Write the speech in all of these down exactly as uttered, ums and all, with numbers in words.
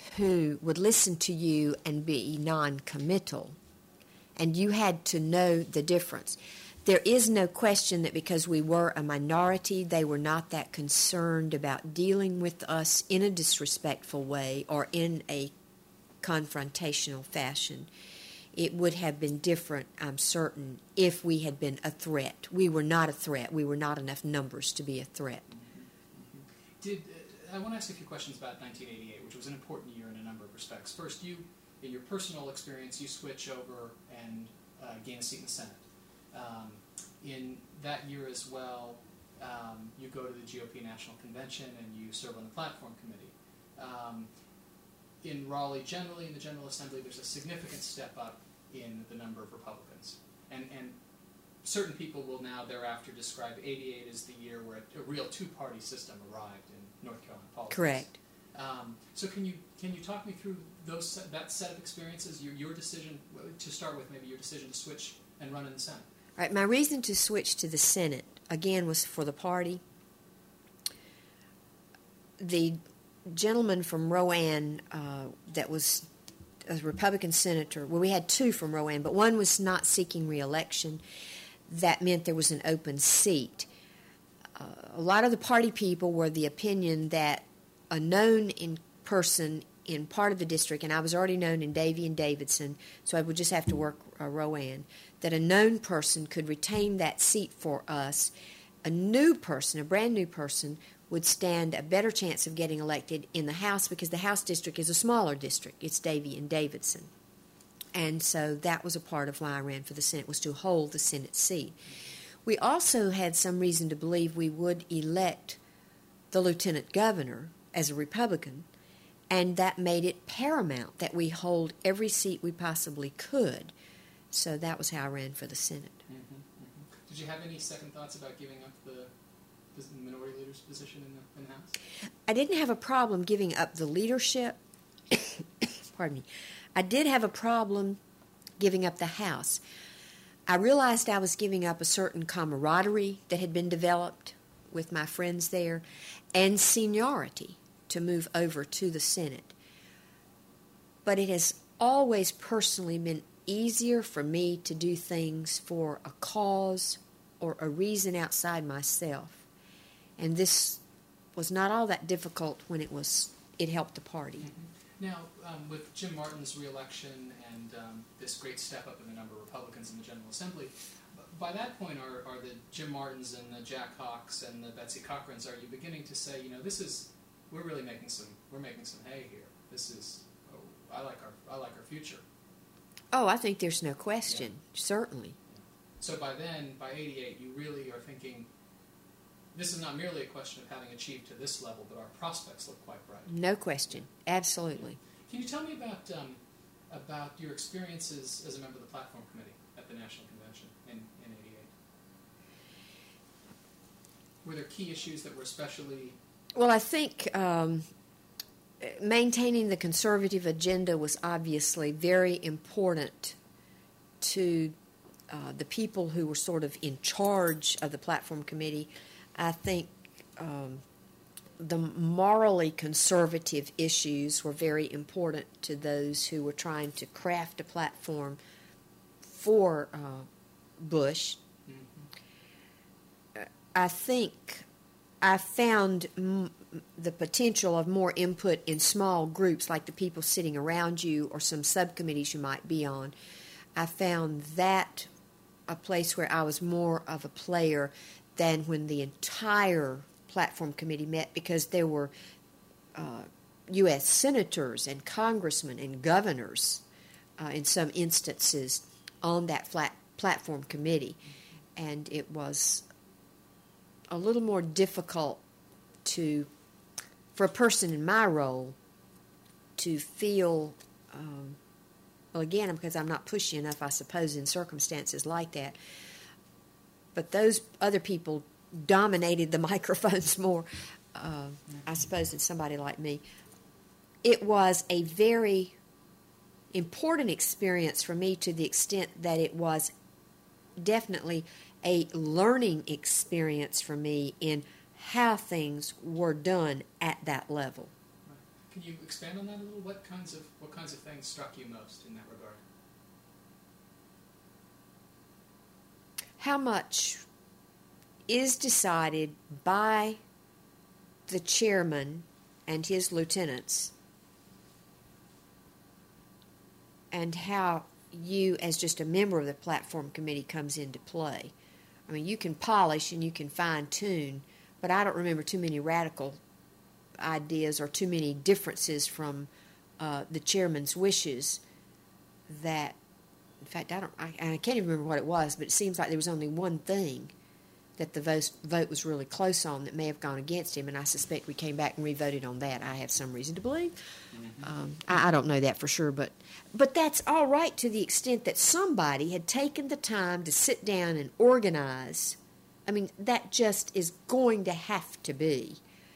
who would listen to you and be non-committal, and you had to know the difference. There is no question that because we were a minority, they were not that concerned about dealing with us in a disrespectful way or in a confrontational fashion. It would have been different, I'm certain, if we had been a threat. We were not a threat. We were not enough numbers to be a threat. Did uh, I want to ask you a few questions about nineteen eighty-eight, which was an important year in a number of respects. First, you, in your personal experience, you switch over and uh, gain a seat in the Senate. Um, in that year as well, um, you go to the G O P National Convention and you serve on the Platform Committee. Um, in Raleigh generally, in the General Assembly, there's a significant step up in the number of Republicans. And, and certain people will now thereafter describe eighty-eight as the year where a, a real two-party system arrived in North Carolina politics. Correct. Um, so can you can you talk me through those that set of experiences, your, your decision, to start with maybe your decision to switch and run in the Senate? Right. My reason to switch to the Senate, again, was for the party. The gentleman from Rowan uh, that was a Republican senator, well, we had two from Rowan, but one was not seeking re-election. That meant there was an open seat. Uh, a lot of the party people were the opinion that a known in person in part of the district, and I was already known in Davie and Davidson, so I would just have to work uh, Rowan, that a known person could retain that seat for us. A new person, a brand new person, would stand a better chance of getting elected in the House because the House district is a smaller district. It's Davie and Davidson. And so that was a part of why I ran for the Senate, was to hold the Senate seat. We also had some reason to believe we would elect the lieutenant governor as a Republican, and that made it paramount that we hold every seat we possibly could. So that was how I ran for the Senate. Mm-hmm, mm-hmm. Did you have any second thoughts about giving up the, the minority leader's position in the, in the House? I didn't have a problem giving up the leadership. Pardon me. I did have a problem giving up the House. I realized I was giving up a certain camaraderie that had been developed with my friends there and seniority to move over to the Senate. But it has always personally been easier for me to do things for a cause or a reason outside myself. And this was not all that difficult when it was it helped the party. Mm-hmm. Now, um, with Jim Martin's re-election and um, this great step up in the number of Republicans in the General Assembly, by that point, are, are the Jim Martins and the Jack Hawks and the Betsy Cochrans, are you beginning to say, you know, this is, we're really making some, we're making some hay here. This is, oh, I like our, I like our future. Oh, I think there's no question, yeah. Certainly. Yeah. So by then, by eighty-eight, you really are thinking, this is not merely a question of having achieved to this level, but our prospects look quite bright. No question. Absolutely. Can you tell me about um, about your experiences as a member of the Platform Committee at the National Convention in, in eighty-eight? Were there key issues that were especially... Well, I think um, maintaining the conservative agenda was obviously very important to uh, the people who were sort of in charge of the Platform Committee. I think um, the morally conservative issues were very important to those who were trying to craft a platform for uh, Bush. Mm-hmm. I think I found m- the potential of more input in small groups, like the people sitting around you or some subcommittees you might be on. I found that a place where I was more of a player than when the entire Platform Committee met, because there were uh, U S senators and congressmen and governors uh, in some instances on that flat Platform Committee, and it was a little more difficult to, for a person in my role, to feel, um, well, again, because I'm not pushy enough, I suppose, in circumstances like that. But those other people dominated the microphones more, uh, I suppose, than somebody like me. It was a very important experience for me, to the extent that it was definitely a learning experience for me in how things were done at that level. Right. can you expand on that a little? What kinds of what kinds of things struck you most in that regard? How much is decided by the chairman and his lieutenants, and how you, as just a member of the platform committee, comes into play. I mean, you can polish and you can fine-tune, but I don't remember too many radical ideas or too many differences from uh, the chairman's wishes that, in fact, I don't, I, I can't even remember what it was, but it seems like there was only one thing that the vote, vote was really close on that may have gone against him, and I suspect we came back and re-voted on that. I have some reason to believe. Mm-hmm. Um, I, I don't know that for sure, but but that's all right to the extent that somebody had taken the time to sit down and organize. I mean, that just is going to have to be.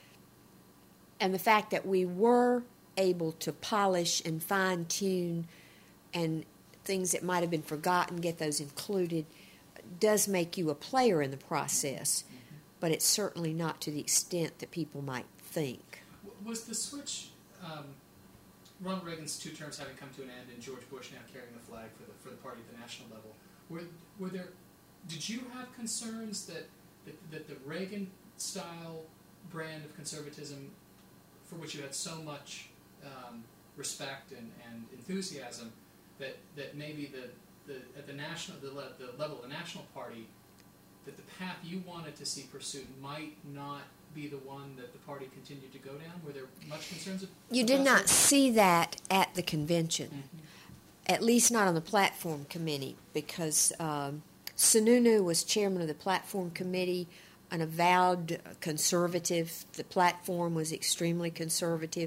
And the fact that we were able to polish and fine-tune and things that might have been forgotten, get those included, does make you a player in the process, mm-hmm. but it's certainly not to the extent that people might think. Was the switch, um, Ronald Reagan's two terms having come to an end and George Bush now carrying the flag for the for the party at the national level, were were there, did you have concerns that, that, that the Reagan-style brand of conservatism, for which you had so much um, respect and, and enthusiasm, that, that maybe the The, at the national, the, le- the level of the National Party, that the path you wanted to see pursued might not be the one that the party continued to go down? Were there much concerns? Of, you did not see that at the convention, mm-hmm. at least not on the platform committee, because um, Sununu was chairman of the platform committee, an avowed conservative. The platform was extremely conservative.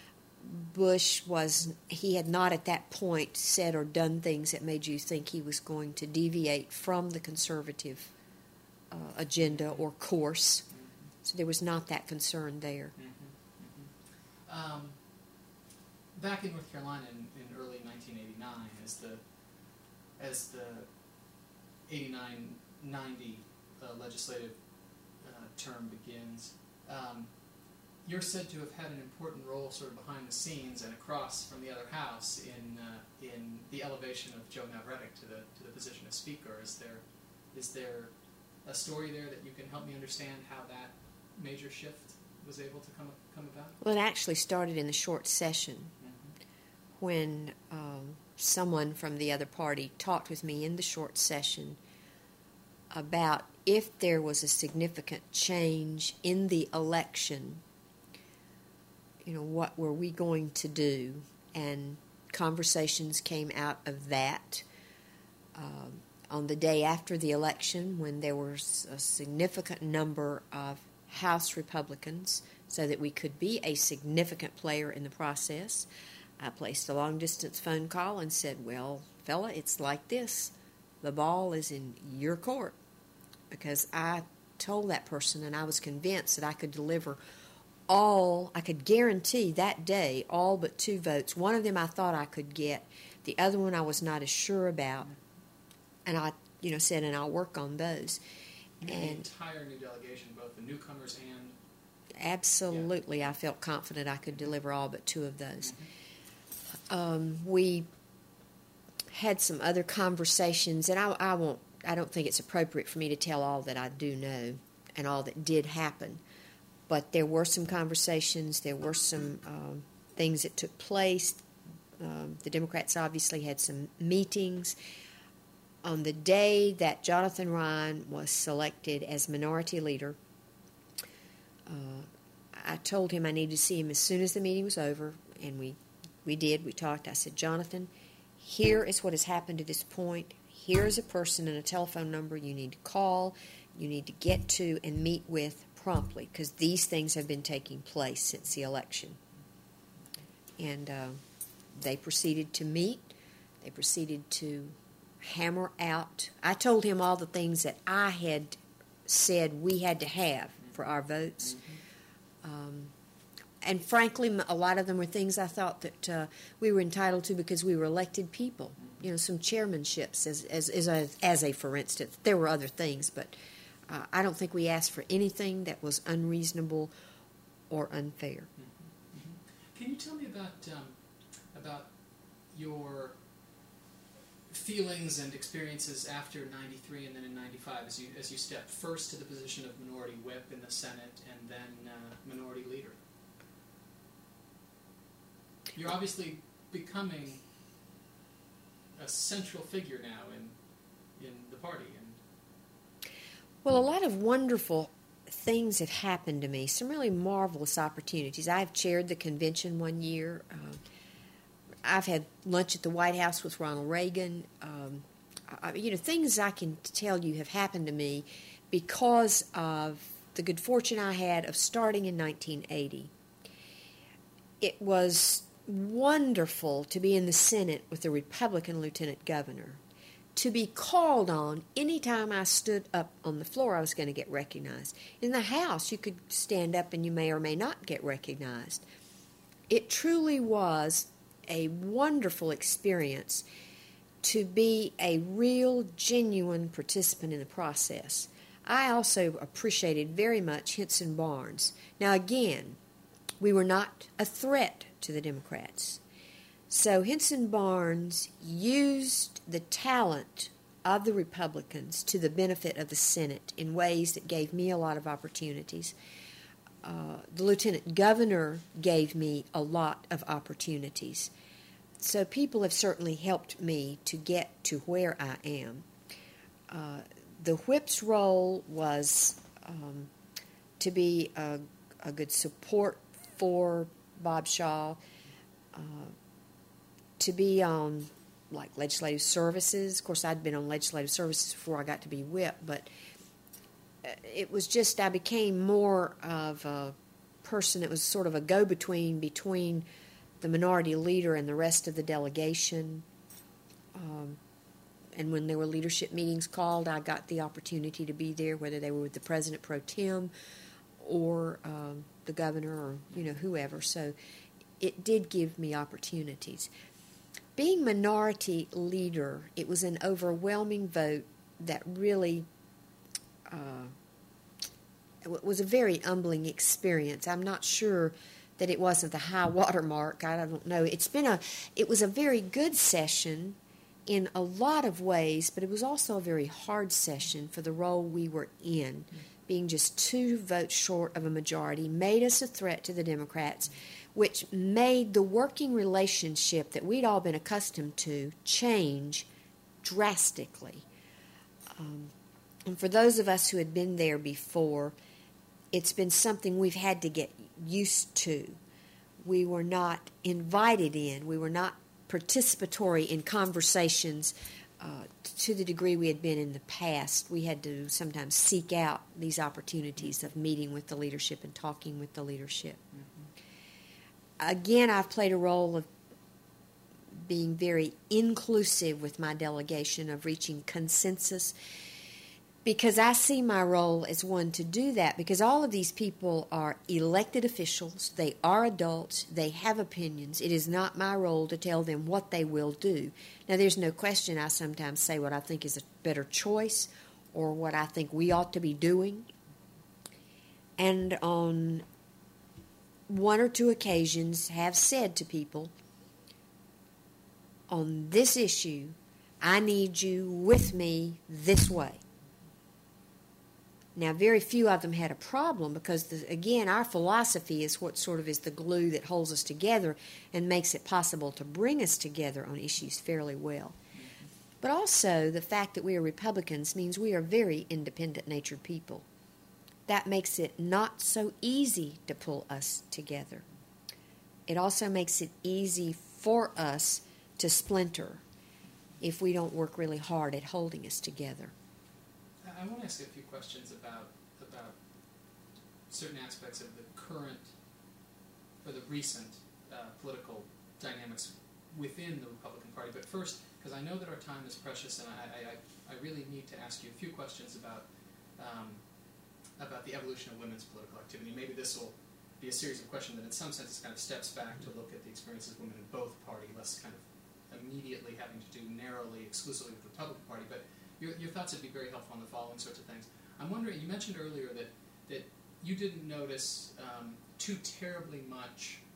Bush was, he had not at that point said or done things that made you think he was going to deviate from the conservative uh, agenda or course. Mm-hmm. So there was not that concern there. Mm-hmm. Mm-hmm. Um, back in North Carolina in, in early nineteen eighty-nine, as the as the eighty-nine ninety uh, legislative uh, term begins, um, you're said to have had an important role sort of behind the scenes and across from the other house in uh, in the elevation of Joe Mavredick to the to the position of Speaker. Is there is there a story there that you can help me understand how that major shift was able to come come about? Well, it actually started in the short session mm-hmm. when um, someone from the other party talked with me in the short session about if there was a significant change in the election, you know, what were we going to do? And conversations came out of that. Um, on the day after the election, when there was a significant number of House Republicans, so that we could be a significant player in the process, I placed a long-distance phone call and said, well, fella, it's like this. The ball is in your court. Because I told that person, and I was convinced that I could deliver all, I could guarantee that day all but two votes. One of them I thought I could get. The other one I was not as sure about. And I, you know, said, and I'll work on those. You and the entire new delegation, both the newcomers and... Absolutely. Yeah. I felt confident I could deliver all but two of those. Mm-hmm. Um, we had some other conversations, and I, I won't, I don't think it's appropriate for me to tell all that I do know and all that did happen. But there were some conversations, there were some um, things that took place. Um, the Democrats obviously had some meetings. On the day that Jonathan Ryan was selected as minority leader, uh, I told him I needed to see him as soon as the meeting was over, and we, we did. We talked. I said, Jonathan, here is what has happened to this point. Here is a person and a telephone number you need to call, you need to get to and meet with promptly, because these things have been taking place since the election. And uh, they proceeded to meet. They proceeded to hammer out. I told him all the things that I had said we had to have for our votes. Mm-hmm. Um, and frankly, a lot of them were things I thought that uh, we were entitled to because we were elected people. You know, some chairmanships as as as a, as a for instance. There were other things, but uh, I don't think we asked for anything that was unreasonable or unfair. Mm-hmm. Mm-hmm. Can you tell me about um, about your feelings and experiences after ninety-three and then in ninety-five as you as you stepped first to the position of minority whip in the Senate and then uh, minority leader? You're obviously becoming a central figure now in in the party. And well, a lot of wonderful things have happened to me, some really marvelous opportunities. I've chaired the convention one year. Uh, I've had lunch at the White House with Ronald Reagan. Um, I, you know, things I can tell you have happened to me because of the good fortune I had of starting in nineteen eighty. It was wonderful to be in the Senate with a Republican lieutenant governor. To be called on any time I stood up on the floor, I was going to get recognized. In the House, you could stand up and you may or may not get recognized. It truly was a wonderful experience to be a real, genuine participant in the process. I also appreciated very much Henson Barnes. Now, again, we were not a threat to the Democrats. So Henson Barnes used the talent of the Republicans to the benefit of the Senate in ways that gave me a lot of opportunities. Uh, the lieutenant governor gave me a lot of opportunities. So people have certainly helped me to get to where I am. Uh, the whip's role was um, to be a, a good support for Bob Shaw, uh, to be on like legislative services. Of course, I'd been on legislative services before I got to be whip, but it was just I became more of a person that was sort of a go-between between the minority leader and the rest of the delegation. Um, and when there were leadership meetings called, I got the opportunity to be there, whether they were with the president pro tem or um, the governor or, you know, whoever. So it did give me opportunities. Being minority leader, it was an overwhelming vote that really uh, it was a very humbling experience. I'm not sure that it wasn't the high water mark. I don't know. It's been a, it was a very good session in a lot of ways, but it was also a very hard session for the role we were in. Mm-hmm. Being just two votes short of a majority made us a threat to the Democrats, which made the working relationship that we'd all been accustomed to change drastically. Um, and for those of us who had been there before, it's been something we've had to get used to. We were not invited in. We were not participatory in conversations uh, to the degree we had been in the past. We had to sometimes seek out these opportunities of meeting with the leadership and talking with the leadership. Mm-hmm. Again, I've played a role of being very inclusive with my delegation, of reaching consensus, because I see my role as one to do that, because all of these people are elected officials, they are adults, they have opinions. It is not my role to tell them what they will do. Now, there's no question I sometimes say what I think is a better choice or what I think we ought to be doing. And on one or two occasions have said to people, on this issue, I need you with me this way. Now, very few of them had a problem because, the, again, our philosophy is what sort of is the glue that holds us together and makes it possible to bring us together on issues fairly well. Mm-hmm. But also, the fact that we are Republicans means we are very independent-natured people. That makes it not so easy to pull us together. It also makes it easy for us to splinter if we don't work really hard at holding us together. I want to ask you a few questions about about certain aspects of the current or the recent uh, political dynamics within the Republican Party. But first, because I know that our time is precious, and I, I, I really need to ask you a few questions about um, about the evolution of women's political activity. Maybe this will be a series of questions that in some senses kind of steps back to look at the experiences of women in both parties, less kind of immediately having to do narrowly, exclusively with the Republican Party. But Your, your thoughts would be very helpful on the following sorts of things. I'm wondering, you mentioned earlier that, that you didn't notice um, too terribly much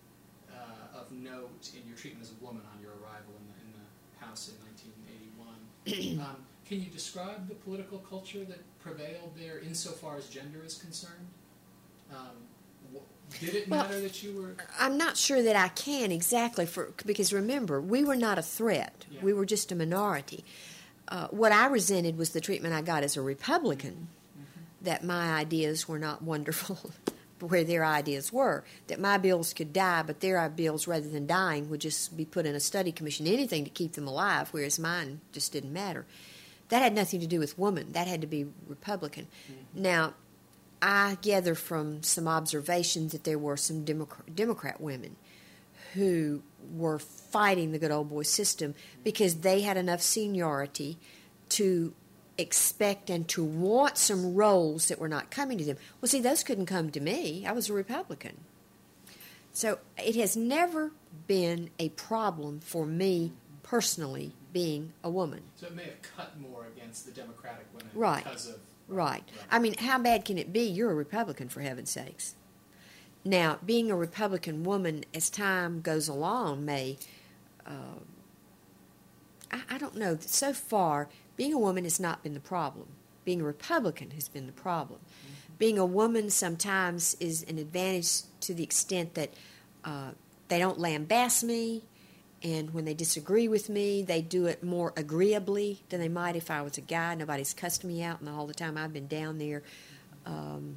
uh, of note in your treatment as a woman on your arrival in the, in the House in nineteen eighty-one. um, can you describe the political culture that prevailed there insofar as gender is concerned? Um, wh- did it matter well, that you were... I'm not sure that I can exactly, for because remember, we were not a threat. Yeah. We were just a minority. Uh, what I resented was the treatment I got as a Republican, mm-hmm. that my ideas were not wonderful where their ideas were, that my bills could die, but their bills, rather than dying, would just be put in a study commission, anything to keep them alive, whereas mine just didn't matter. That had nothing to do with women. That had to be Republican. Mm-hmm. Now, I gather from some observations that there were some Democrat, Democrat women who were fighting the good old boy system because they had enough seniority to expect and to want some roles that were not coming to them. Well, see, those couldn't come to me. I was a Republican. So it has never been a problem for me personally being a woman. So it may have cut more against the Democratic women right. because of... Right. right. I mean, how bad can it be? You're a Republican, for heaven's sakes. Now, being a Republican woman as time goes along may, uh, I, I don't know, so far, being a woman has not been the problem. Being a Republican has been the problem. Mm-hmm. Being a woman sometimes is an advantage to the extent that uh, they don't lambast me, and when they disagree with me, they do it more agreeably than they might if I was a guy. Nobody's cussed me out in the whole the time I've been down there. Um,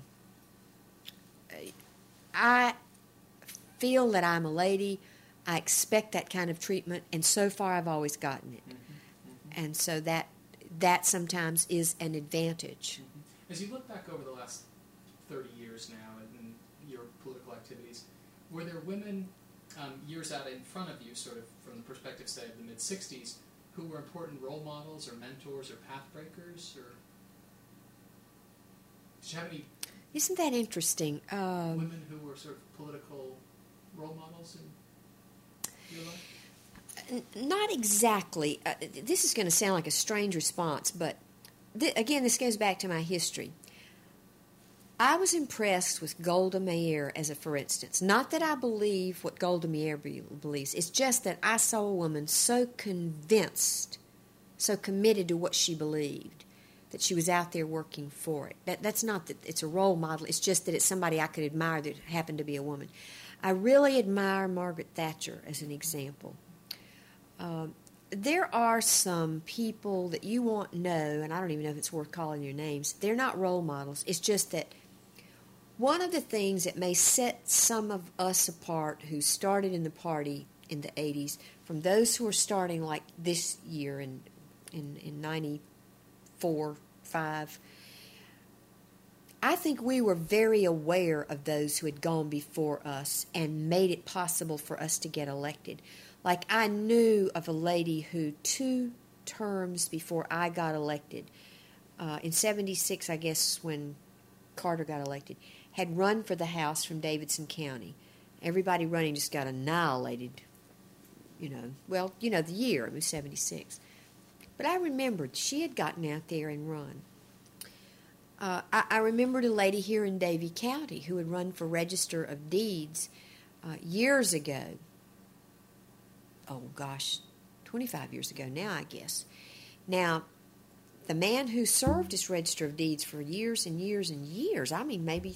I feel that I'm a lady. I expect that kind of treatment, and so far I've always gotten it. Mm-hmm, mm-hmm. And so that that sometimes is an advantage. Mm-hmm. As you look back over the last thirty years now in your political activities, were there women um, years out in front of you, sort of from the perspective, say, of the mid-sixties, who were important role models or mentors or path breakers? Or did you have any... Isn't that interesting? Um, women who were sort of political role models in your life? N- not exactly. Uh, this is going to sound like a strange response, but th- again, this goes back to my history. I was impressed with Golda Meir as a for instance. Not that I believe what Golda Meir be- believes. It's just that I saw a woman so convinced, so committed to what she believed, that she was out there working for it. That, that's not that it's a role model. It's just that it's somebody I could admire that happened to be a woman. I really admire Margaret Thatcher as an example. Um, there are some people that you won't know, and I don't even know if it's worth calling your names. They're not role models. It's just that one of the things that may set some of us apart who started in the party in the eighties from those who are starting like this year in in, in ninety-four, five, I think we were very aware of those who had gone before us and made it possible for us to get elected. Like I knew of a lady who two terms before I got elected, uh, in seventy-six, I guess, when Carter got elected, had run for the House from Davidson County. Everybody running just got annihilated, you know. Well, you know, the year, it was seventy-six. But I remembered she had gotten out there and run. Uh, I, I remembered a lady here in Davie County who had run for Register of Deeds uh, years ago. Oh, gosh, twenty-five years ago now, I guess. Now, the man who served as Register of Deeds for years and years and years, I mean, maybe,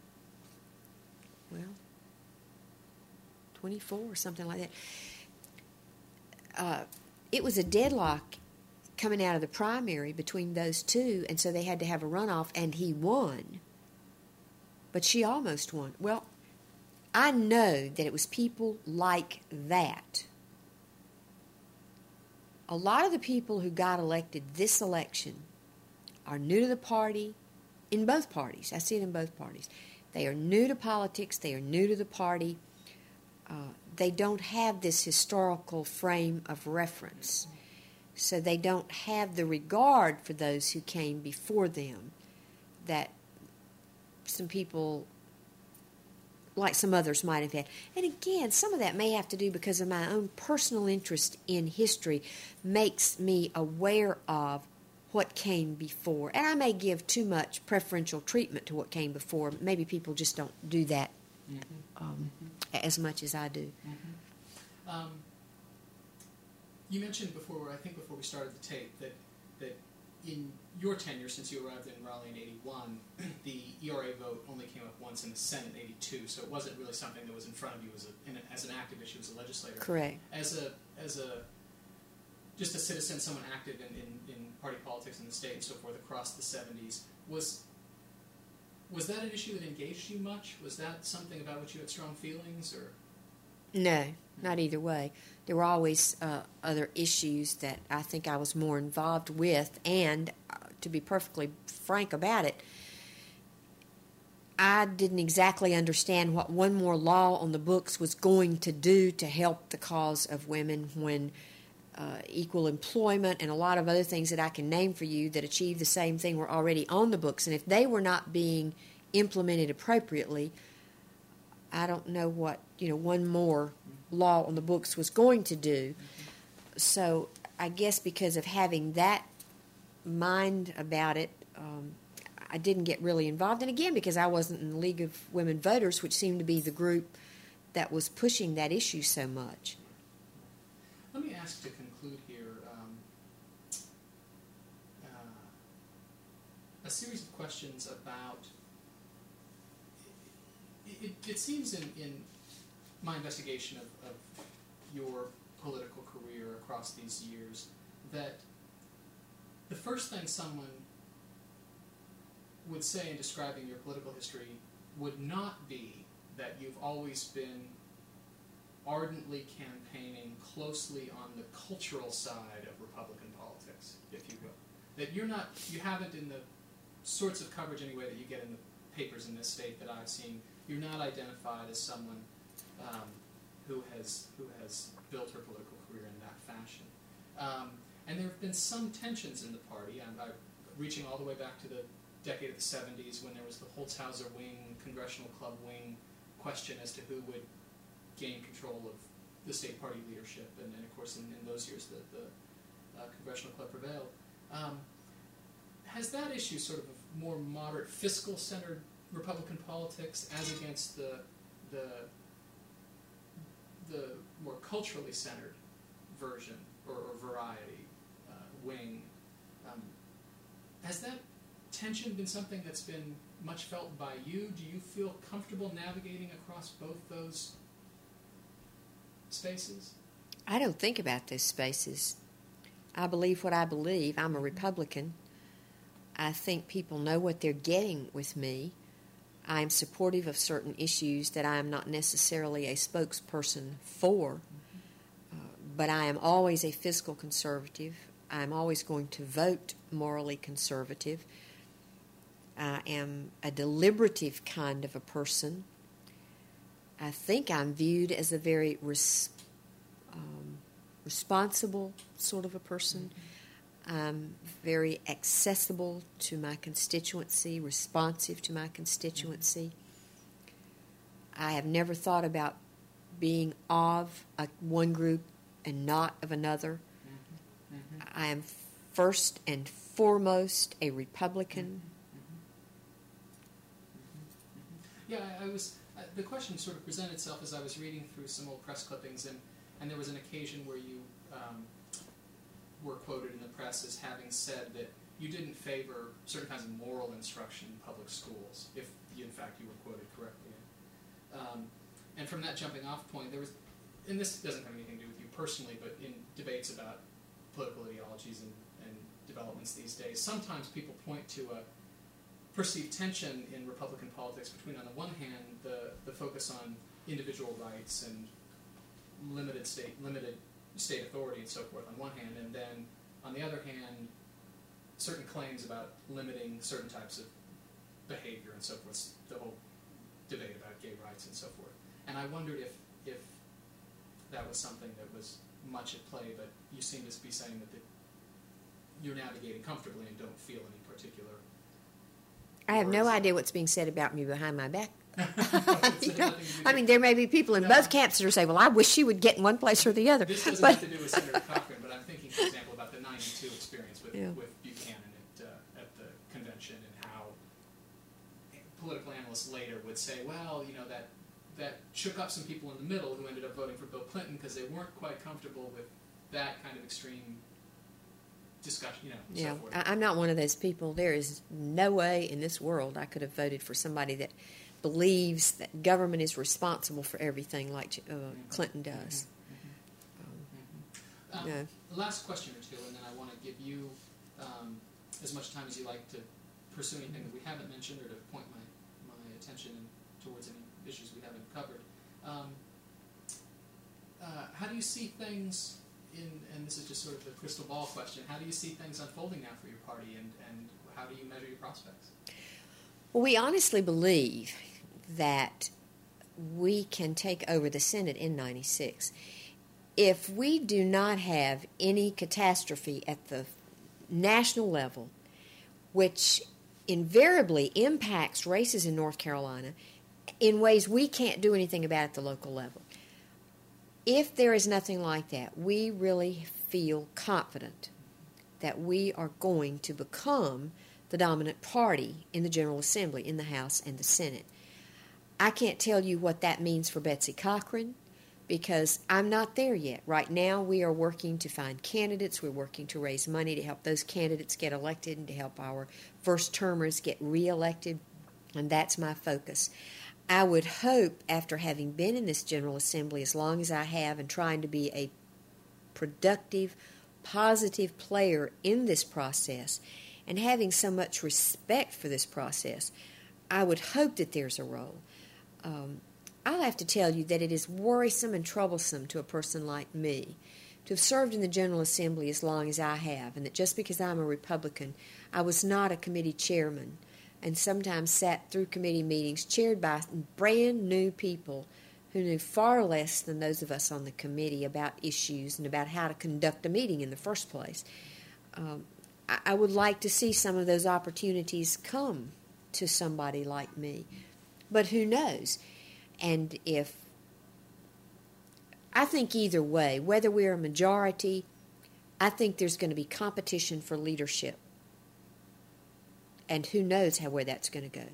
well, twenty-four or something like that, uh, it was a deadlock coming out of the primary between those two, and so they had to have a runoff, and he won. But she almost won. Well, I know that it was people like that. A lot of the people who got elected this election are new to the party, in both parties. I see it in both parties. They are new to politics. They are new to the party. Uh, they don't have this historical frame of reference. So they don't have the regard for those who came before them that some people, like some others, might have had. And again, some of that may have to do because of my own personal interest in history makes me aware of what came before. And I may give too much preferential treatment to what came before. Maybe people just don't do that um, as much as I do. Mm-hmm. Um, you mentioned before, I think before we started the tape, that that in your tenure, since you arrived in Raleigh in eighty-one, the E R A vote only came up once in the Senate in eighty-two, so it wasn't really something that was in front of you as, a, in a, as an active issue as a legislator. Correct. As a as a just a citizen, someone active in, in, in party politics in the state and so forth across the seventies, was was that an issue that engaged you much? Was that something about which you had strong feelings, or? No, not either way. There were always uh, other issues that I think I was more involved with, and uh, to be perfectly frank about it, I didn't exactly understand what one more law on the books was going to do to help the cause of women when uh, equal employment and a lot of other things that I can name for you that achieve the same thing were already on the books. And if they were not being implemented appropriately, I don't know what, you know, one more law on the books was going to do. So I guess because of having that mind about it, um, I didn't get really involved. And again, because I wasn't in the League of Women Voters, which seemed to be the group that was pushing that issue so much. Let me ask to conclude here um, uh, a series of questions about. It, it, it seems in, in my investigation of, of your political career across these years that the first thing someone would say in describing your political history would not be that you've always been ardently campaigning closely on the cultural side of Republican politics, if you will. That you're not, you haven't in the sorts of coverage anyway that you get in the papers in this state that I've seen, you're not identified as someone um, who has who has built her political career in that fashion. Um, and there have been some tensions in the party, I'm, I'm reaching all the way back to the decade of the seventies when there was the Holzhauser wing, Congressional Club wing question as to who would gain control of the state party leadership, and, and of course in, in those years the, the uh, Congressional Club prevailed. Um, has that issue sort of a more moderate, fiscal-centered Republican politics as against the the the more culturally centered version or, or variety uh, wing, um, has that tension been something that's been much felt by you? Do you feel comfortable navigating across both those spaces? I don't think about those spaces. I believe what I believe. I'm a Republican. I think people know what they're getting with me. I am supportive of certain issues that I am not necessarily a spokesperson for, uh, but I am always a fiscal conservative. I am always going to vote morally conservative. I am a deliberative kind of a person. I think I'm viewed as a very res- um, responsible sort of a person. I'm very accessible to my constituency, responsive to my constituency. I have never thought about being of a, one group and not of another. Mm-hmm. Mm-hmm. I am first and foremost a Republican. Mm-hmm. Mm-hmm. Yeah, I, I was. Uh, the question sort of presented itself as I was reading through some old press clippings, and, and there was an occasion where you um, were quoted in the press as having said that you didn't favor certain kinds of moral instruction in public schools, if in fact you were quoted correctly. Um, and from that jumping off point, there was, and this doesn't have anything to do with you personally, but in debates about political ideologies and, and developments these days, sometimes people point to a perceived tension in Republican politics between, on the one hand, the, the focus on individual rights and limited state limited state authority and so forth on one hand, and then on the other hand, certain claims about limiting certain types of behavior and so forth, the whole debate about gay rights and so forth. And I wondered if if that was something that was much at play, but you seem to be saying that the, you're navigating comfortably and don't feel any particular. I have no idea what's being said about me behind my back. You know, I mean, there may be people in no. both camps that are saying, well, I wish she would get in one place or the other. This doesn't but, have to do with Senator Cochran, but I'm thinking, for example, about the ninety-two experience with, yeah. with Buchanan at, uh, at the convention, and how political analysts later would say, well, you know, that that shook up some people in the middle who ended up voting for Bill Clinton because they weren't quite comfortable with that kind of extreme discussion, you know, Yeah, so forth. I, I'm not one of those people. There is no way in this world I could have voted for somebody that believes that government is responsible for everything like uh, mm-hmm. Clinton does. Mm-hmm. Mm-hmm. Um, no. Last question or two, and then I want to give you um, as much time as you like to pursue anything that we haven't mentioned or to point my, my attention towards any issues we haven't covered. Um, uh, how do you see things in, and this is just sort of the crystal ball question, how do you see things unfolding now for your party, and, and how do you measure your prospects? Well, we honestly believe that we can take over the Senate in ninety-six. If we do not have any catastrophe at the national level, which invariably impacts races in North Carolina in ways we can't do anything about at the local level, if there is nothing like that, we really feel confident that we are going to become the dominant party in the General Assembly, in the House and the Senate. I can't tell you what that means for Betsy Cochran because I'm not there yet. Right now we are working to find candidates. We're working to raise money to help those candidates get elected and to help our first-termers get reelected, and that's my focus. I would hope, after having been in this General Assembly as long as I have and trying to be a productive, positive player in this process and having so much respect for this process, I would hope that there's a role. Um, I'll have to tell you that it is worrisome and troublesome to a person like me to have served in the General Assembly as long as I have, and that just because I'm a Republican, I was not a committee chairman and sometimes sat through committee meetings chaired by brand new people who knew far less than those of us on the committee about issues and about how to conduct a meeting in the first place. Um, I, I would like to see some of those opportunities come to somebody like me. But who knows? And if, I think either way, whether we're a majority, I think there's going to be competition for leadership. And who knows how where that's going to go.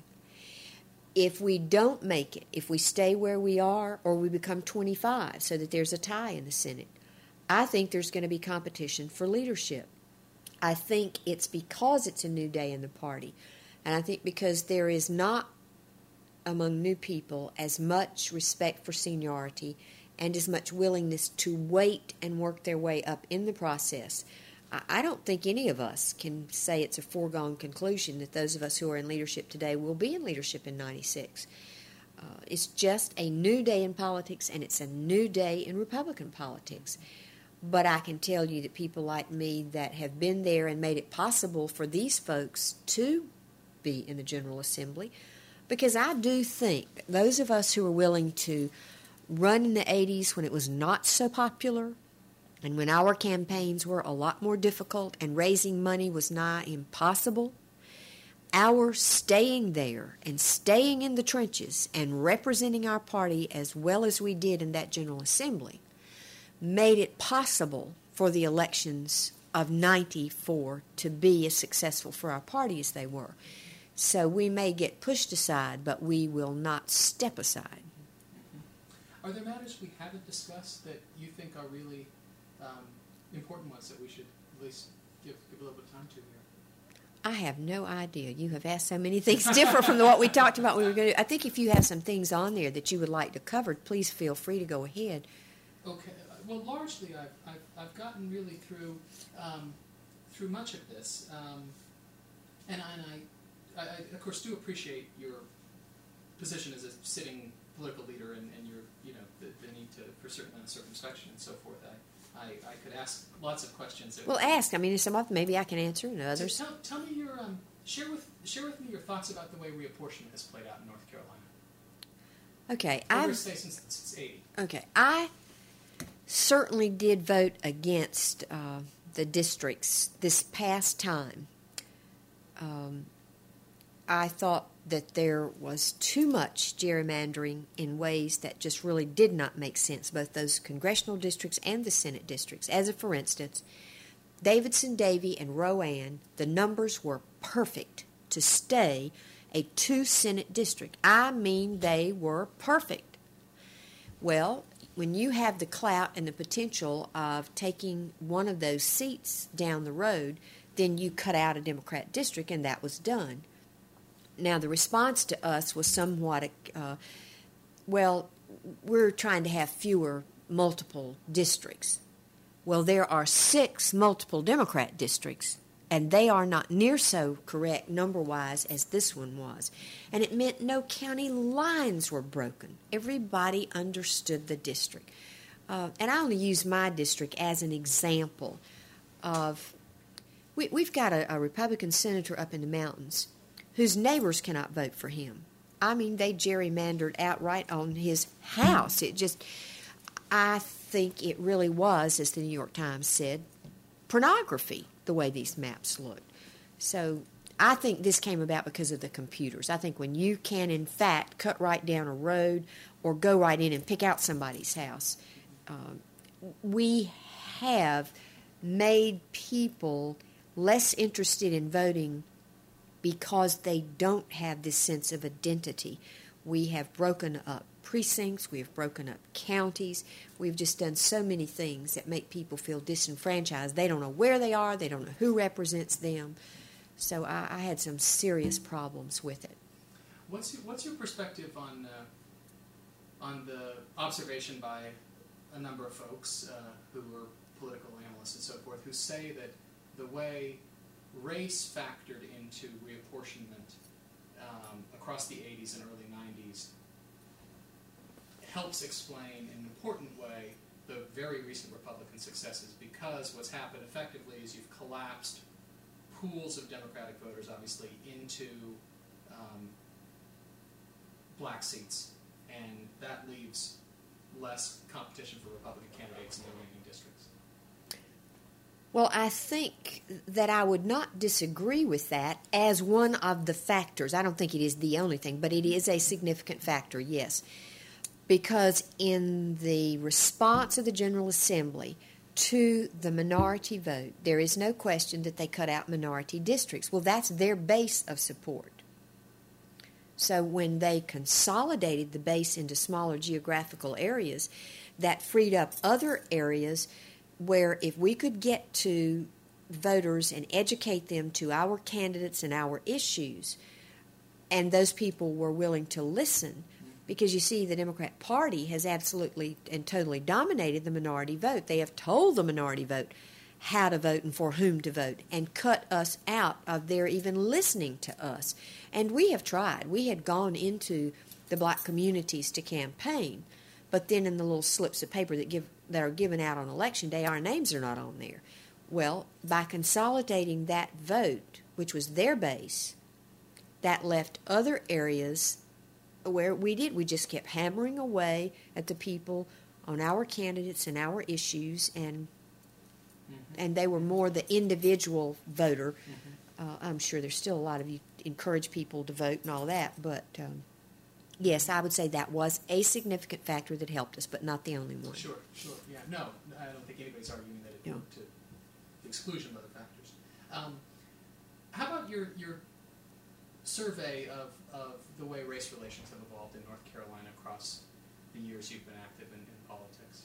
If we don't make it, if we stay where we are, or we become twenty-five so that there's a tie in the Senate, I think there's going to be competition for leadership. I think it's because it's a new day in the party. And I think because there is not among new people as much respect for seniority and as much willingness to wait and work their way up in the process. I don't think any of us can say it's a foregone conclusion that those of us who are in leadership today will be in leadership in ninety-six. Uh, it's just a new day in politics, and it's a new day in Republican politics. But I can tell you that people like me that have been there and made it possible for these folks to be in the General Assembly, because I do think that those of us who are willing to run in the eighties when it was not so popular, and when our campaigns were a lot more difficult and raising money was nigh impossible, our staying there and staying in the trenches and representing our party as well as we did in that General Assembly made it possible for the elections of ninety-four to be as successful for our party as they were. So we may get pushed aside, but we will not step aside. Are there matters we haven't discussed that you think are really um, important ones that we should at least give, give a little bit of time to here? I have no idea. You have asked so many things different from what we talked about we were going to do. I think if you have some things on there that you would like to cover, please feel free to go ahead. Okay. Well, largely I've, I've, I've gotten really through um, through much of this. Um, and I, and I, I, I, of course, do appreciate your position as a sitting political leader and, and your, you know, the, the need to, for certain amount of circumspection and so forth. I, I, I could ask lots of questions. That well, ask. I mean, some of them maybe I can answer, and others. So tell, tell me your, um, share with share with me your thoughts about the way reapportionment has played out in North Carolina. Okay, I've I've say since, since eighty. Okay, I certainly did vote against uh, the districts this past time. Um, I thought that there was too much gerrymandering in ways that just really did not make sense, both those congressional districts and the Senate districts. As a for instance, Davidson, Davie, and Rowan, the numbers were perfect to stay a two Senate district. I mean, they were perfect. Well, when you have the clout and the potential of taking one of those seats down the road, then you cut out a Democrat district, and that was done. Now, the response to us was somewhat, uh, well, we're trying to have fewer multiple districts. Well, there are six multiple Democrat districts, and they are not near so correct number-wise as this one was. And it meant no county lines were broken. Everybody understood the district. Uh, and I only use my district as an example of, we, we've got a, a Republican senator up in the mountains whose neighbors cannot vote for him. I mean, they gerrymandered outright on his house. It just, I think it really was, as the New York Times said, pornography, the way these maps looked. So I think this came about because of the computers. I think when you can, in fact, cut right down a road or go right in and pick out somebody's house, um, we have made people less interested in voting because they don't have this sense of identity. We have broken up precincts, we have broken up counties, we've just done so many things that make people feel disenfranchised. They don't know where they are, they don't know who represents them. So I, I had some serious problems with it. What's your, what's your perspective on uh, on the observation by a number of folks uh, who are political analysts and so forth, who say that the way race factored into reapportionment um, across the eighties and early nineties helps explain in an important way the very recent Republican successes, because what's happened effectively is you've collapsed pools of Democratic voters, obviously, into um, black seats, and that leaves less competition for Republican candidates in the remaining districts. Well, I think that I would not disagree with that as one of the factors. I don't think it is the only thing, but it is a significant factor, yes. Because in the response of the General Assembly to the minority vote, there is no question that they cut out minority districts. Well, that's their base of support. So when they consolidated the base into smaller geographical areas, that freed up other areas where if we could get to voters and educate them to our candidates and our issues, and those people were willing to listen, because you see the Democrat Party has absolutely and totally dominated the minority vote. They have told the minority vote how to vote and for whom to vote, and cut us out of their even listening to us. And we have tried. We had gone into the black communities to campaign, but then in the little slips of paper that give that are given out on Election Day, our names are not on there. Well, by consolidating that vote, which was their base, that left other areas where we did. We just kept hammering away at the people on our candidates and our issues, and mm-hmm. and they were more the individual voter. Mm-hmm. Uh, I'm sure there's still a lot of you encourage people to vote and all that, but um, yes, I would say that was a significant factor that helped us, but not the only one. Sure, sure, yeah. No, I don't think anybody's arguing that it no. went to the exclusion of other factors. Um, how about your your survey of, of the way race relations have evolved in North Carolina across the years you've been active in, in politics?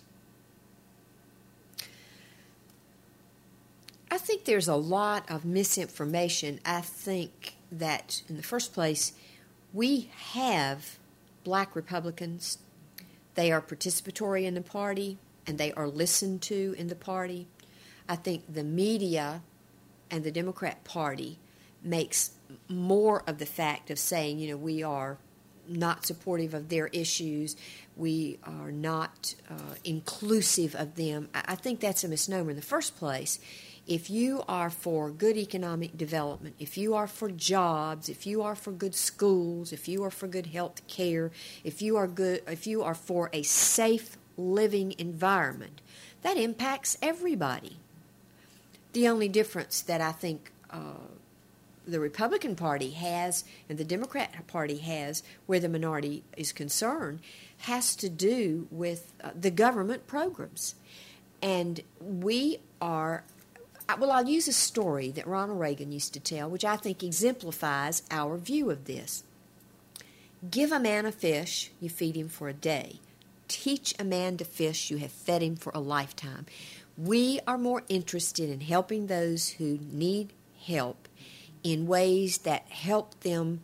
I think there's a lot of misinformation. I think that, in the first place, we have black Republicans. They are participatory in the party, and they are listened to in the party. I think the media and the Democrat Party makes more of the fact of saying, you know, we are not supportive of their issues, we are not uh, inclusive of them. I, I think that's a misnomer in the first place. If you are for good economic development, if you are for jobs, if you are for good schools, if you are for good health care, if you are good, if you are for a safe living environment, that impacts everybody. The only difference that I think uh, the Republican Party has and the Democrat Party has, where the minority is concerned, has to do with uh, the government programs. And we are, well, I'll use a story that Ronald Reagan used to tell, which I think exemplifies our view of this. Give a man a fish, you feed him for a day. teach a man to fish, you have fed him for a lifetime. We are more interested in helping those who need help in ways that help them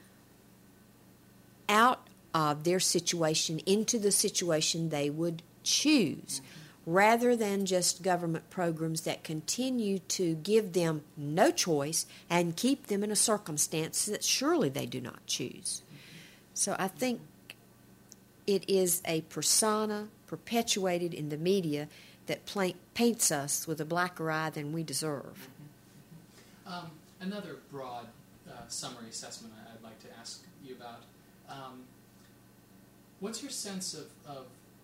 out of their situation into the situation they would choose, rather than just government programs that continue to give them no choice and keep them in a circumstance that surely they do not choose. So I think it is a persona perpetuated in the media that pla- paints us with a blacker eye than we deserve. Um, another broad uh, summary assessment I'd like to ask you about. Um, what's your sense of, of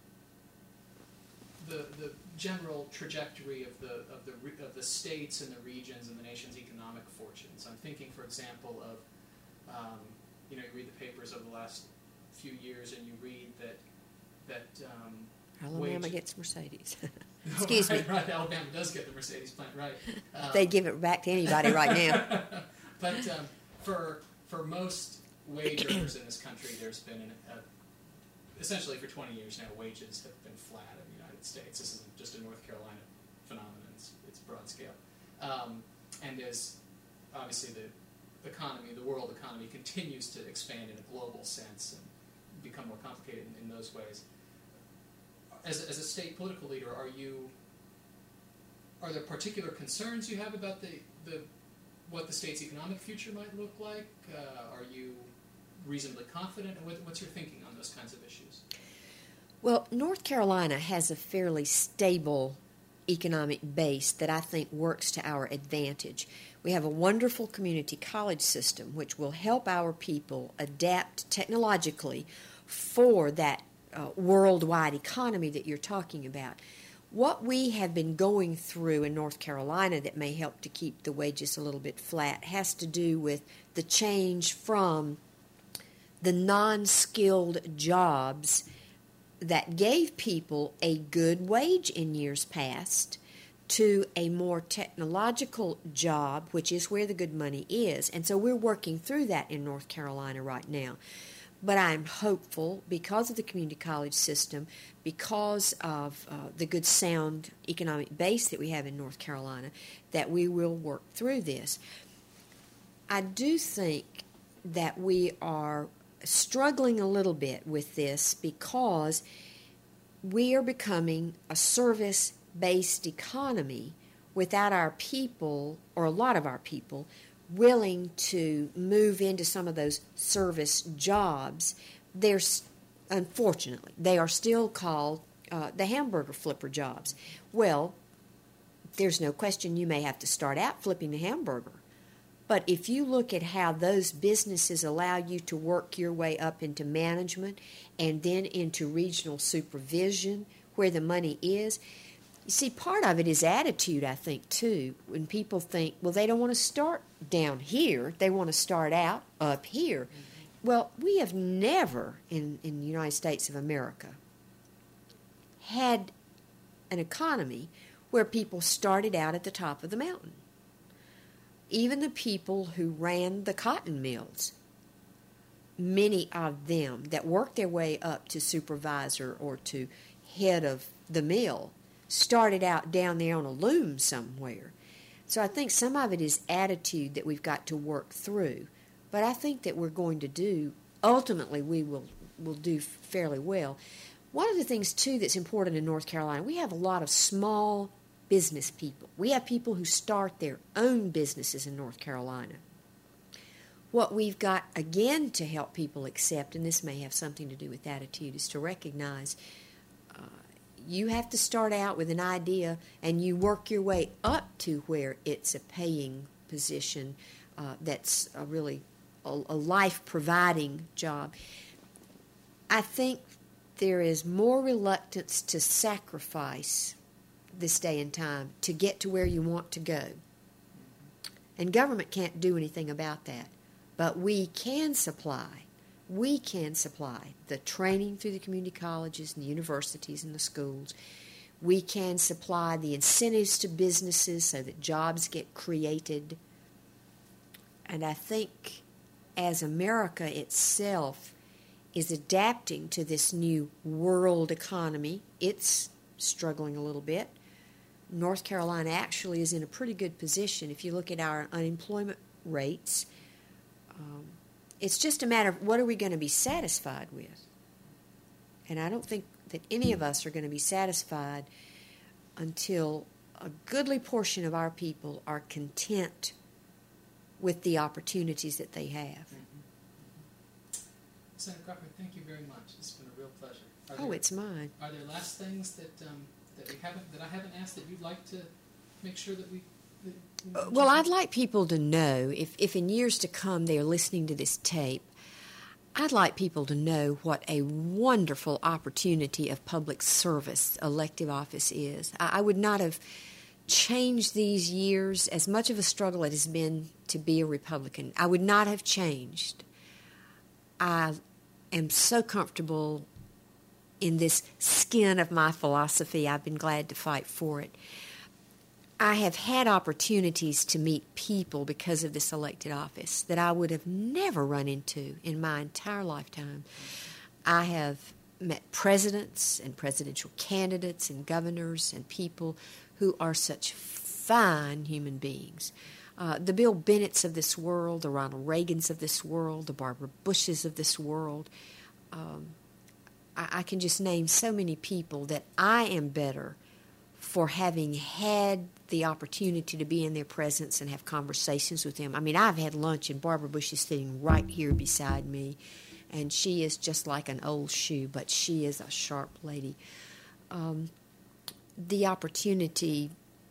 the the general trajectory of the of the re- of the states and the regions and the nation's economic fortunes? I'm thinking, for example, of um, you know, you read the papers over the last few years, and you read that that um, Alabama wage- gets Mercedes. Excuse right, me. Right, Alabama does get the Mercedes plant, right? Um, They give it back to anybody right now. But um, for for most wage earners in this country, there's been an, a, essentially for twenty years now, wages have been flat in the United States. This isn't just a North Carolina phenomenon; it's, it's broad scale. Um, and as obviously the economy, the world economy, continues to expand in a global sense and become more complicated in, in those ways. As a, as a state political leader, are you are there particular concerns you have about the, the what the state's economic future might look like? Uh, are you reasonably confident? What, what's your thinking on those kinds of issues? Well, North Carolina has a fairly stable economic base that I think works to our advantage. We have a wonderful community college system which will help our people adapt technologically for that uh, worldwide economy that you're talking about. What we have been going through in North Carolina that may help to keep the wages a little bit flat has to do with the change from the non-skilled jobs that gave people a good wage in years past to a more technological job, which is where the good money is. And so we're working through that in North Carolina right now. But I'm hopeful, because of the community college system, because of uh, the good sound economic base that we have in North Carolina, that we will work through this. I do think that we are struggling a little bit with this because we are becoming a service-based economy without our people, or a lot of our people, willing to move into some of those service jobs. There's, unfortunately, they are still called uh, the hamburger flipper jobs. Well, there's no question you may have to start out flipping a hamburger. But if you look at how those businesses allow you to work your way up into management and then into regional supervision, where the money is, you see, part of it is attitude, I think, too. When people think, well, they don't want to start down here, they want to start out up here. Mm-hmm. Well, we have never, in, in the United States of America, had an economy where people started out at the top of the mountain. Even the people who ran the cotton mills, many of them that worked their way up to supervisor or to head of the mill, started out down there on a loom somewhere. So I think some of it is attitude that we've got to work through. But I think that we're going to do, ultimately we will, will do fairly well. One of the things, too, that's important in North Carolina, we have a lot of small business people. We have people who start their own businesses in North Carolina. What we've got, again, to help people accept, and this may have something to do with attitude, is to recognize uh, you have to start out with an idea and you work your way up to where it's a paying position uh, that's a really a, a life-providing job. I think there is more reluctance to sacrifice this day and time to get to where you want to go. And government can't do anything about that. But we can supply, we can supply the training through the community colleges and the universities and the schools. We can supply the incentives to businesses so that jobs get created. And I think as America itself is adapting to this new world economy. It's struggling a little bit. North Carolina actually is in a pretty good position. If you look at our unemployment rates, um, it's just a matter of what are we going to be satisfied with. And I don't think that any of us are going to be satisfied until a goodly portion of our people are content with the opportunities that they have. Mm-hmm. Senator Crocker, thank you very much. It's been a real pleasure. Are Oh, there, it's mine. Are there last things that um, that we haven't that I haven't asked that you'd like to make sure that we? That we Uh, well, I'd like people to know if, if in years to come they're listening to this tape, I'd like people to know what a wonderful opportunity of public service elective office is. I, I would not have changed these years, as much of a struggle it has been to be a Republican. I would not have changed. I am so comfortable in this skin of my philosophy. I've been glad to fight for it. I have had opportunities to meet people because of this elected office that I would have never run into in my entire lifetime. I have met presidents and presidential candidates and governors and people who are such fine human beings. Uh, the Bill Bennetts of this world, the Ronald Reagans of this world, the Barbara Bushes of this world. Um, I, I can just name so many people that I am better for having had the opportunity to be in their presence and have conversations with them. I mean, I've had lunch and Barbara Bush is sitting right here beside me, and she is just like an old shoe, but she is a sharp lady. Um, the opportunity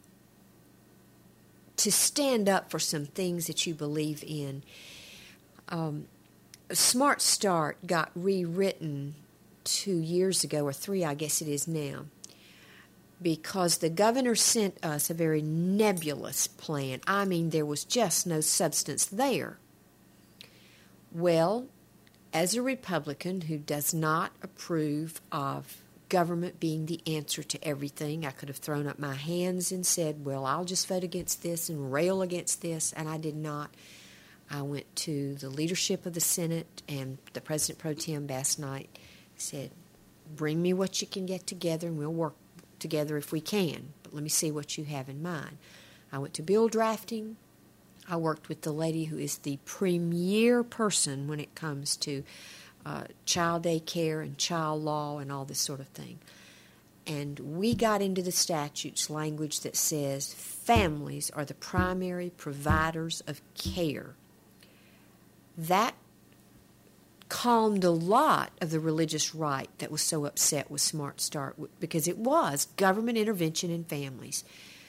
to stand up for some things that you believe in. Um, Smart Start got rewritten two years ago, or three, I guess it is now, because the governor sent us a very nebulous plan. I mean, there was just no substance there. Well, as a Republican who does not approve of government being the answer to everything, I could have thrown up my hands and said, well, I'll just vote against this and rail against this, and I did not. I went to the leadership of the Senate, and the President Pro Tem Bass Knight said, bring me what you can get together, and we'll work together if we can, but let me see what you have in mind. I went to bill drafting. I worked with the lady who is the premier person when it comes to uh, child daycare and child law and all this sort of thing. And we got into the statute's language that says families are the primary providers of care. That calmed a lot of the religious right that was so upset with Smart Start, because it was government intervention in families.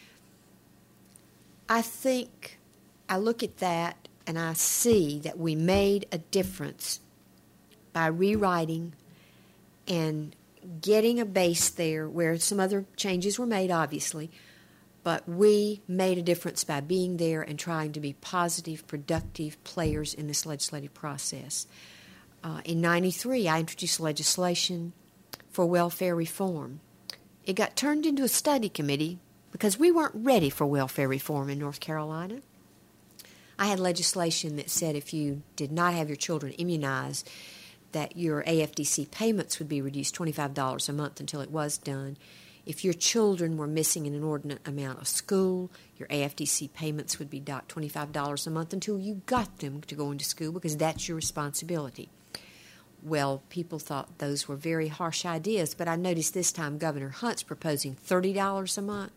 I think I look at that and I see that we made a difference by rewriting and getting a base there where some other changes were made, obviously, but we made a difference by being there and trying to be positive, productive players in this legislative process. Uh, in ninety-three, I introduced legislation for welfare reform. It got turned into a study committee because we weren't ready for welfare reform in North Carolina. I had legislation that said if you did not have your children immunized, that your A F D C payments would be reduced twenty-five dollars a month until it was done. If your children were missing an inordinate amount of school, your A F D C payments would be twenty-five dollars a month until you got them to go into school, because that's your responsibility. Well, people thought those were very harsh ideas, but I noticed this time Governor Hunt's proposing thirty dollars a month.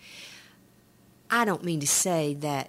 I don't mean to say that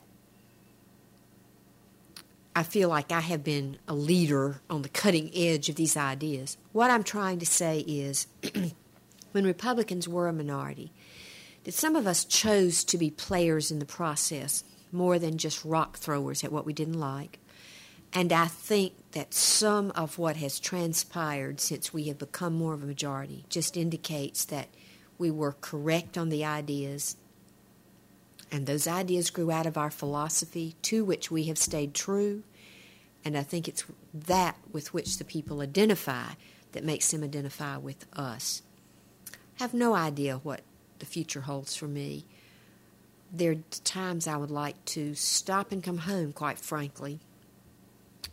I feel like I have been a leader on the cutting edge of these ideas. What I'm trying to say is, when Republicans were a minority, that some of us chose to be players in the process more than just rock throwers at what we didn't like. And I think that some of what has transpired since we have become more of a majority just indicates that we were correct on the ideas, and those ideas grew out of our philosophy, to which we have stayed true. And I think it's that with which the people identify that makes them identify with us. I have no idea what the future holds for me. There are times I would like to stop and come home, quite frankly.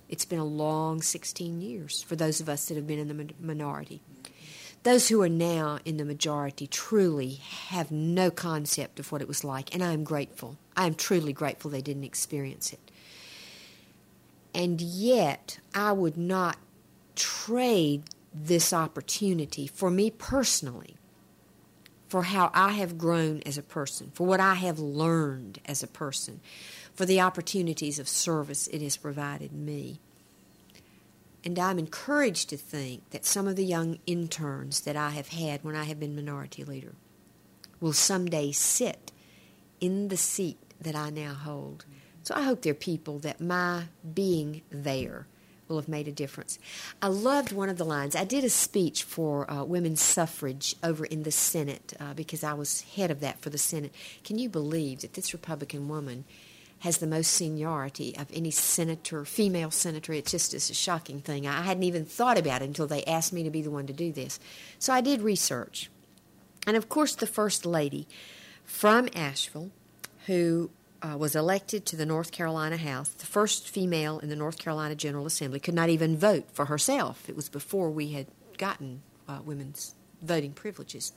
It's been a long sixteen years for those of us that have been in the min- minority. Those who are now in the majority truly have no concept of what it was like, and I am grateful. I am truly grateful they didn't experience it. And yet, I would not trade this opportunity for me personally, for how I have grown as a person, for what I have learned as a person, for the opportunities of service it has provided me. And I'm encouraged to think that some of the young interns that I have had when I have been minority leader will someday sit in the seat that I now hold. So I hope there are people that my being there will have made a difference. I loved one of the lines. I did a speech for uh, women's suffrage over in the Senate uh, because I was head of that for the Senate. Can you believe that this Republican woman has the most seniority of any senator, female senator? It's just it's a shocking thing. I hadn't even thought about it until they asked me to be the one to do this. So I did research. And, of course, the First Lady from Asheville, who uh, was elected to the North Carolina House, the first female in the North Carolina General Assembly, could not even vote for herself. It was before we had gotten uh, women's voting privileges.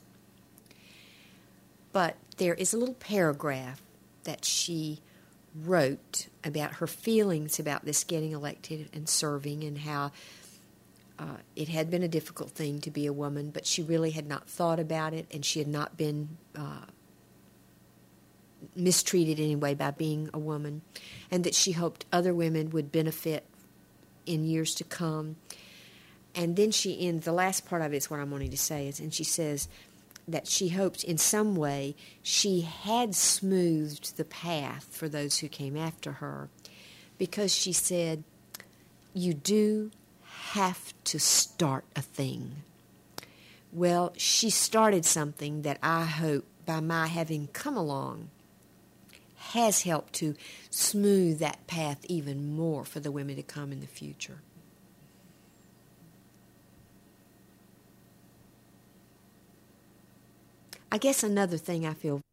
But there is a little paragraph that she wrote about her feelings about this getting elected and serving, and how uh, it had been a difficult thing to be a woman, but she really had not thought about it, and she had not been uh, mistreated anyway by being a woman, and that she hoped other women would benefit in years to come. And then she ends, the last part of it is what I'm wanting to say, is, and she says that she hoped in some way she had smoothed the path for those who came after her, because she said, you do have to start a thing. Well, she started something that I hope, by my having come along, has helped to smooth that path even more for the women to come in the future. I guess another thing I feel